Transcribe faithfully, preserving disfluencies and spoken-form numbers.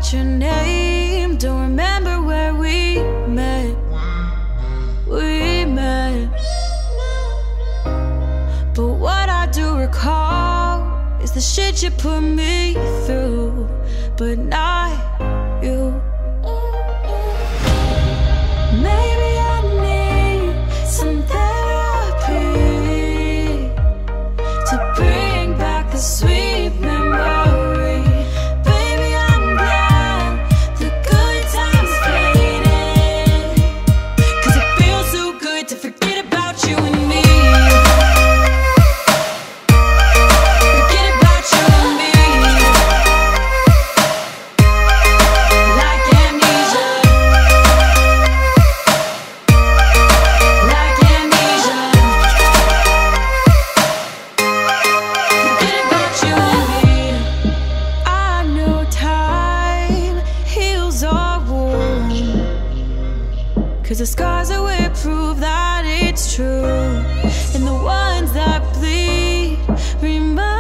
forgot your name, don't remember where we met. We met. But what I do recall is the shit you put me through, but not you. Maybe I need some therapy to bring back the sweet memory. Baby, I'm glad the good times faded, 'cause it feels so good to forget about you and me. Forget about you and me. Like amnesia. Like amnesia. Forget about you and me. I know time heals our wounds, 'cause the scars that we prove that it's true, and the ones that bleed remind